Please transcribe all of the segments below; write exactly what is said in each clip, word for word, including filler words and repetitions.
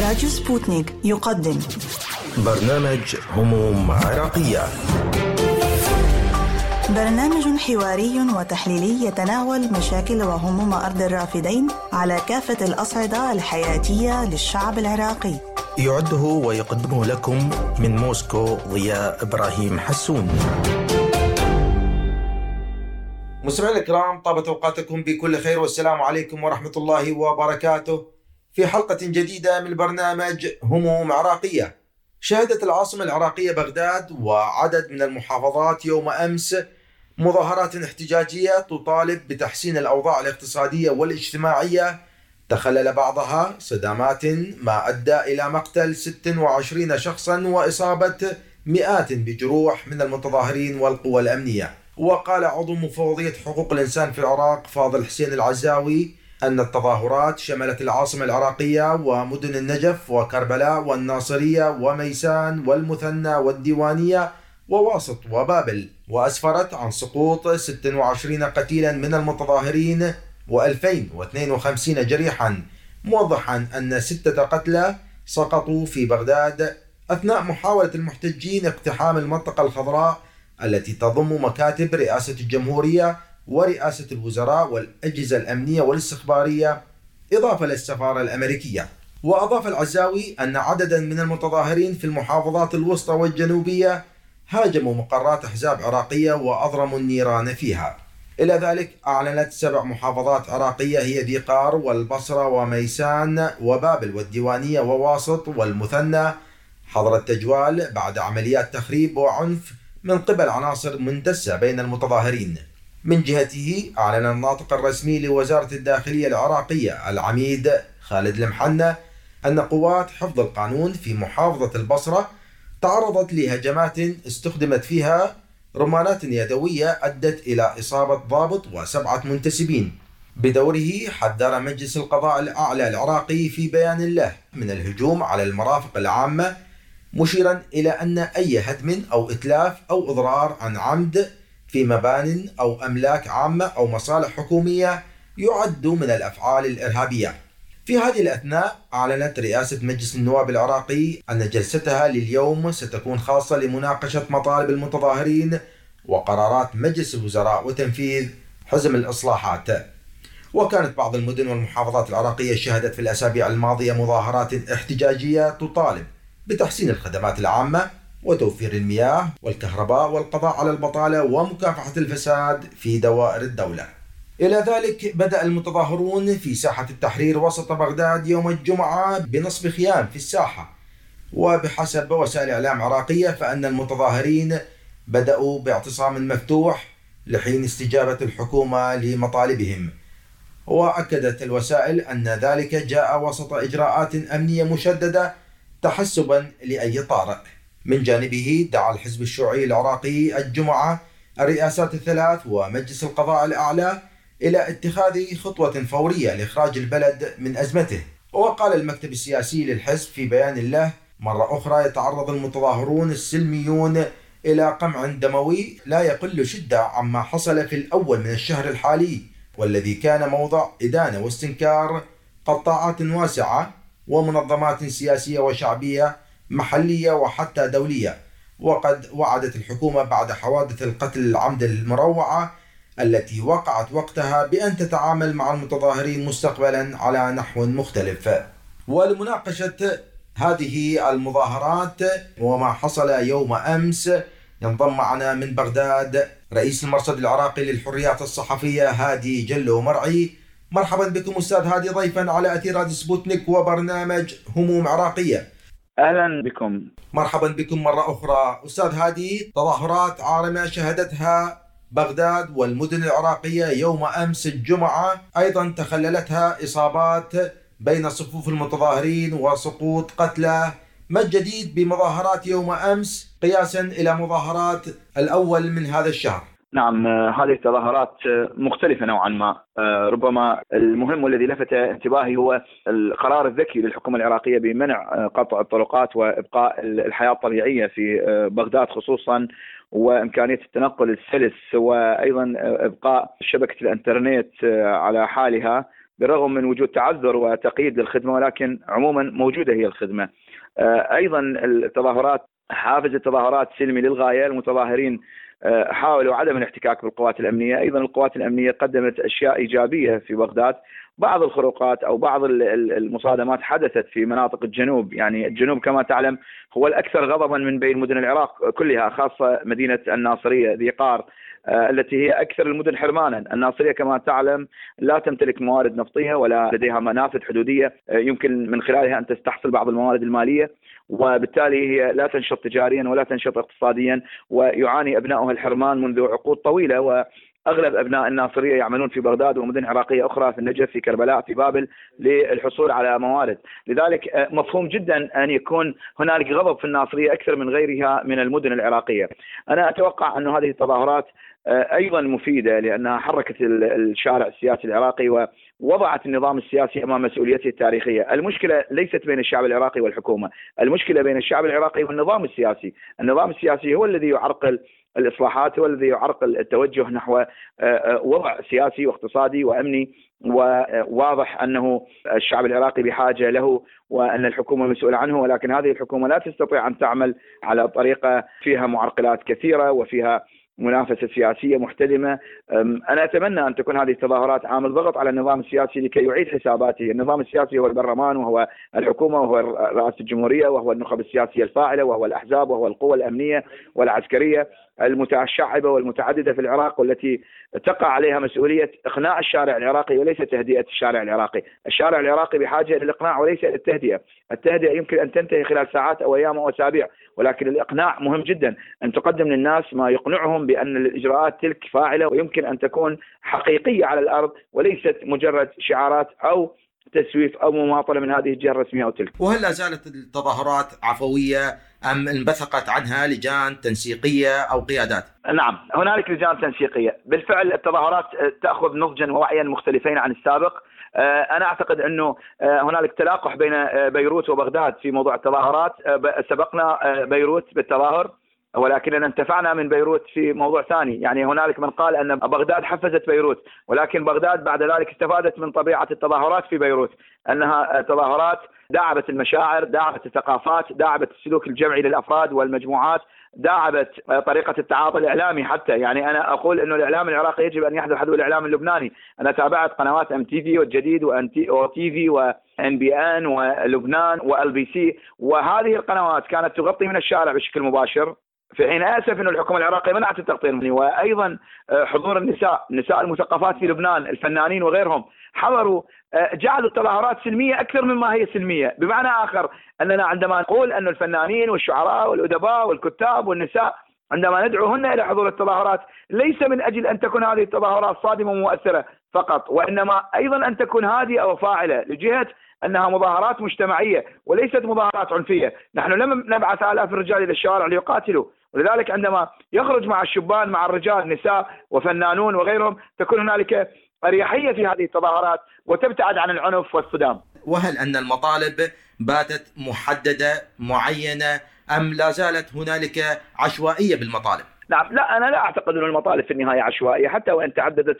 راديو سبوتنيك يقدم برنامج هموم عراقية، برنامج حواري وتحليلي يتناول مشاكل وهموم أرض الرافدين على كافة الأصعدة الحياتية للشعب العراقي. يعده ويقدمه لكم من موسكو ضياء إبراهيم حسون. مستمعينا الكرام، طابت أوقاتكم بكل خير والسلام عليكم ورحمة الله وبركاته. في حلقة جديدة من برنامج هموم عراقية. شهدت العاصمة العراقية بغداد وعدد من المحافظات يوم أمس مظاهرات احتجاجية تطالب بتحسين الأوضاع الاقتصادية والاجتماعية، تخلل بعضها صدامات ما أدى إلى مقتل ستة وعشرين شخصا وإصابة مئات بجروح من المتظاهرين والقوى الأمنية. وقال عضو مفوضية حقوق الإنسان في العراق فاضل حسين العزاوي أن التظاهرات شملت العاصمة العراقية ومدن النجف وكربلاء والناصرية وميسان والمثنى والديوانية وواسط وبابل، وأسفرت عن سقوط ستة وعشرين قتيلا من المتظاهرين وألفين واثنين وخمسين جريحا، موضحا أن ستة قتلى سقطوا في بغداد أثناء محاولة المحتجين اقتحام المنطقة الخضراء التي تضم مكاتب رئاسة الجمهورية ورئاسة الوزراء والأجهزة الأمنية والاستخبارية إضافة للسفارة الأمريكية. وأضاف العزاوي أن عددا من المتظاهرين في المحافظات الوسطى والجنوبية هاجموا مقرات أحزاب عراقية وأضرموا النيران فيها. إلى ذلك أعلنت سبع محافظات عراقية هي ذي قار والبصرة وميسان وبابل والديوانية وواسط والمثنى حظر التجوال بعد عمليات تخريب وعنف من قبل عناصر مندسة بين المتظاهرين. من جهته أعلن الناطق الرسمي لوزارة الداخلية العراقية العميد خالد المحنة أن قوات حفظ القانون في محافظة البصرة تعرضت لهجمات استخدمت فيها رمانات يدوية أدت إلى إصابة ضابط وسبعة منتسبين. بدوره حذر مجلس القضاء الأعلى العراقي في بيان له من الهجوم على المرافق العامة، مشيرا إلى أن أي هدم أو إتلاف أو إضرار عن عمد في مبان أو أملاك عامة أو مصالح حكومية يعد من الأفعال الإرهابية. في هذه الأثناء أعلنت رئاسة مجلس النواب العراقي أن جلستها لليوم ستكون خاصة لمناقشة مطالب المتظاهرين وقرارات مجلس الوزراء وتنفيذ حزم الإصلاحات. وكانت بعض المدن والمحافظات العراقية شهدت في الأسابيع الماضية مظاهرات احتجاجية تطالب بتحسين الخدمات العامة وتوفير المياه والكهرباء والقضاء على البطالة ومكافحة الفساد في دوائر الدولة. إلى ذلك بدأ المتظاهرون في ساحة التحرير وسط بغداد يوم الجمعة بنصب خيام في الساحة، وبحسب وسائل إعلام عراقية فإن المتظاهرين بدأوا باعتصام مفتوح لحين استجابة الحكومة لمطالبهم. وأكدت الوسائل أن ذلك جاء وسط إجراءات أمنية مشددة تحسبا لأي طارئ. من جانبه دعا الحزب الشيوعي العراقي الجمعة الرئاسات الثلاث ومجلس القضاء الأعلى إلى اتخاذ خطوة فورية لإخراج البلد من أزمته. وقال المكتب السياسي للحزب في بيان له مرة أخرى يتعرض المتظاهرون السلميون إلى قمع دموي لا يقل شدة عما حصل في الأول من الشهر الحالي، والذي كان موضع إدانة واستنكار قطاعات واسعة ومنظمات سياسية وشعبية محلية وحتى دولية. وقد وعدت الحكومة بعد حوادث القتل العمد المروعة التي وقعت وقتها بأن تتعامل مع المتظاهرين مستقبلا على نحو مختلف. ولمناقشة هذه المظاهرات وما حصل يوم أمس ينضم معنا من بغداد رئيس المرصد العراقي للحريات الصحفية هادي جلو مرعي. مرحبا بكم أستاذ هادي ضيفا على أثير راديو سبوتنيك وبرنامج هموم عراقية. أهلا بكم. مرحبا بكم مرة أخرى. أستاذ هادي، تظاهرات عارمة شهدتها بغداد والمدن العراقية يوم أمس الجمعة، أيضا تخللتها إصابات بين صفوف المتظاهرين وسقوط قتلى. ما الجديد بمظاهرات يوم أمس قياسا إلى مظاهرات الأول من هذا الشهر؟ نعم، هذه التظاهرات مختلفة نوعا ما. ربما المهم والذي لفت انتباهي هو القرار الذكي للحكومة العراقية بمنع قطع الطرقات وإبقاء الحياة الطبيعية في بغداد خصوصا، وإمكانية التنقل السلس، وأيضا إبقاء شبكة الإنترنت على حالها بالرغم من وجود تعذر وتقييد للخدمة، ولكن عموما موجودة هي الخدمة. أيضا التظاهرات، حافز التظاهرات سلمي للغاية. المتظاهرين حاولوا عدم الاحتكاك بالقوات الأمنية. أيضا القوات الأمنية قدمت أشياء إيجابية في بغداد. بعض الخروقات أو بعض المصادمات حدثت في مناطق الجنوب. يعني الجنوب كما تعلم هو الأكثر غضبا من بين مدن العراق كلها، خاصة مدينة الناصرية ذي قار التي هي أكثر المدن حرمانا. الناصرية كما تعلم لا تمتلك موارد نفطية ولا لديها منافذ حدودية يمكن من خلالها أن تستحصل بعض الموارد المالية، وبالتالي هي لا تنشط تجاريا ولا تنشط اقتصاديا، ويعاني أبنائها الحرمان منذ عقود طويلة. وأغلب أبناء الناصرية يعملون في بغداد ومدن عراقية أخرى، في النجف، في كربلاء، في بابل، للحصول على موارد. لذلك مفهوم جدا أن يكون هنالك غضب في الناصرية أكثر من غيرها من المدن العراقية. أنا أتوقع أن هذه التظاهرات أيضا مفيدة لأنها حركت الشارع السياسي العراقي ووضعت النظام السياسي أمام مسؤوليته التاريخية. المشكلة ليست بين الشعب العراقي والحكومة، المشكلة بين الشعب العراقي والنظام السياسي. النظام السياسي هو الذي يعرقل الإصلاحات، هو الذي يعرقل التوجه نحو وضع سياسي واقتصادي وأمني، وواضح أنه الشعب العراقي بحاجة له وأن الحكومة مسؤولة عنه، ولكن هذه الحكومة لا تستطيع أن تعمل على طريقة فيها معرقلات كثيرة وفيها منافسة سياسية محتدمة. أنا أتمنى أن تكون هذه التظاهرات عامل ضغط على النظام السياسي لكي يعيد حساباته. النظام السياسي هو البرلمان وهو الحكومة وهو رئاسة الجمهورية وهو النخب السياسية الفاعلة وهو الأحزاب وهو القوى الأمنية والعسكرية المتشعبة والمتعددة في العراق، والتي تقع عليها مسؤولية إقناع الشارع العراقي وليس تهدئة الشارع العراقي. الشارع العراقي بحاجة للإقناع وليس للتهدئة. التهدئة يمكن أن تنتهي خلال ساعات أو أيام أو أسابيع، ولكن الإقناع مهم جدا، أن تقدم للناس ما يقنعهم بأن الإجراءات تلك فاعلة ويمكن أن تكون حقيقية على الأرض وليست مجرد شعارات أو تسويف أو مماطلة من هذه الجهة الرسمية أو تلك. وهل لا زالت التظاهرات عفوية أم انبثقت عنها لجان تنسيقية أو قيادات؟ نعم، هنالك لجان تنسيقية. بالفعل التظاهرات تأخذ نضجا ووعيا مختلفين عن السابق. أنا أعتقد أنه هنالك تلاقح بين بيروت وبغداد في موضوع التظاهرات. سبقنا بيروت بالتظاهر ولكننا انتفعنا من بيروت في موضوع ثاني. يعني هنالك من قال أن بغداد حفزت بيروت، ولكن بغداد بعد ذلك استفادت من طبيعة التظاهرات في بيروت، أنها تظاهرات داعبت المشاعر، داعبت الثقافات، داعبت السلوك الجمعي للأفراد والمجموعات، داعبت طريقة التعاطي الإعلامي حتى. يعني أنا أقول أنه الإعلام العراقي يجب أن يحذو حذو الإعلام اللبناني. أنا تابعت قنوات أم تي في والجديد وأن تي في وإن بي إن ولبنان وال بي سي، وهذه القنوات كانت تغطي من الشارع بشكل مباشر، في حين آسف أن الحكومة العراقية منعت التغطية. وأيضا حضور النساء، النساء المثقفات في لبنان، الفنانين وغيرهم، حضروا، جعلوا التظاهرات سلمية أكثر مما هي سلمية. بمعنى آخر أننا عندما نقول أن الفنانين والشعراء والأدباء والكتاب والنساء عندما ندعوهن إلى حضور التظاهرات ليس من أجل أن تكون هذه التظاهرات صادمة ومؤثرة فقط، وإنما أيضا أن تكون هادئة وفاعلة لجهة أنها مظاهرات مجتمعية وليست مظاهرات عنفية. نحن لم نبعث آلاف الرجال إلى الشوارع ليقاتلوا، ولذلك عندما يخرج مع الشبان مع الرجال نساء وفنانون وغيرهم تكون هنالك أريحية في هذه التظاهرات وتبتعد عن العنف والصدام. وهل أن المطالب باتت محددة معينة أم لا زالت هنالك عشوائية بالمطالب؟ نعم، لا، أنا لا أعتقد أن المطالب في النهاية عشوائية حتى وإن تعددت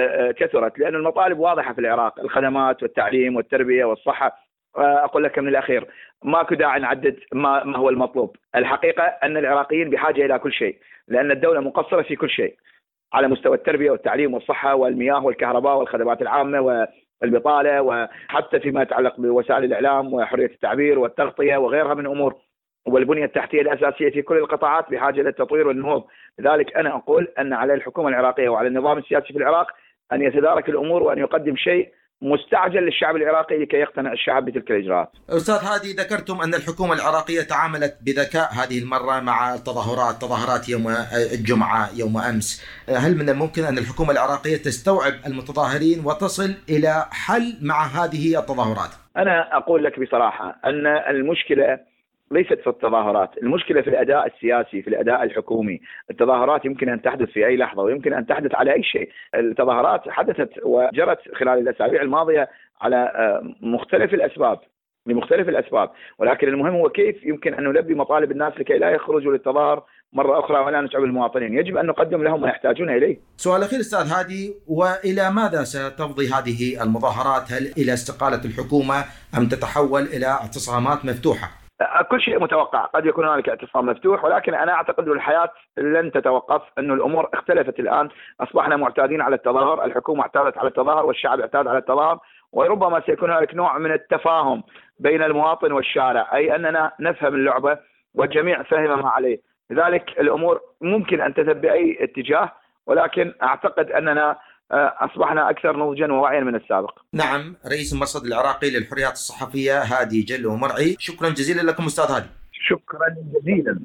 وكثرت، لأن المطالب واضحة في العراق: الخدمات والتعليم والتربية والصحة. أقول لك من الأخير ماكو داعي نعدد ما, ما هو المطلوب. الحقيقة أن العراقيين بحاجة إلى كل شيء، لأن الدولة مقصرة في كل شيء على مستوى التربية والتعليم والصحة والمياه والكهرباء والخدمات العامة والبطالة، وحتى فيما يتعلق بوسائل الإعلام وحرية التعبير والتغطية وغيرها من أمور، والبنية التحتية الأساسية في كل القطاعات بحاجة للتطوير والنهوض. لذلك أنا أقول أن على الحكومة العراقية وعلى النظام السياسي في العراق أن يتدارك الأمور وأن يقدم شيء مستعجل للشعب العراقي لكي يقتنع الشعب بتلك الإجراءات. أستاذ هادي، ذكرتم أن الحكومة العراقية تعاملت بذكاء هذه المرة مع التظاهرات، تظاهرات يوم الجمعة يوم أمس. هل من الممكن أن الحكومة العراقية تستوعب المتظاهرين وتصل إلى حل مع هذه التظاهرات؟ أنا أقول لك بصراحة أن المشكلة ليست في التظاهرات، المشكلة في الأداء السياسي، في الأداء الحكومي. التظاهرات يمكن أن تحدث في أي لحظة ويمكن أن تحدث على أي شيء. التظاهرات حدثت وجرت خلال الأسابيع الماضية على مختلف الأسباب، لمختلف الأسباب، ولكن المهم هو كيف يمكن أن نلبي مطالب الناس لكي لا يخرجوا للتظاهر مرة أخرى ولا نتعب المواطنين. يجب أن نقدم لهم ما يحتاجون إليه. سؤال أخير أستاذ هادي، وإلى ماذا ستفضي هذه المظاهرات؟ هل إلى استقالة الحكومة أم تتحول إلى اعتصامات مفتوحة؟ كل شيء متوقع، قد يكون هناك اعتصام مفتوح، ولكن أنا أعتقد أن الحياة لن تتوقف، أن الأمور اختلفت الآن، أصبحنا معتادين على التظاهر، الحكومة اعتادت على التظاهر والشعب اعتاد على التظاهر، وربما سيكون هناك نوع من التفاهم بين المواطن والشارع، أي أننا نفهم اللعبة والجميع فهم ما عليه. لذلك الأمور ممكن أن تذهب بأي اتجاه، ولكن أعتقد أننا أصبحنا أكثر نضجا ووعيا من السابق. نعم، رئيس المرصد العراقي للحريات الصحفية هادي جلو مرعي، شكرا جزيلا لكم أستاذ هادي. شكرا جزيلا.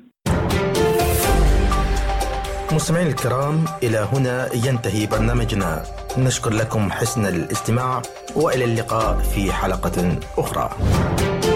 مستمعين الكرام، إلى هنا ينتهي برنامجنا، نشكر لكم حسن الاستماع وإلى اللقاء في حلقة أخرى.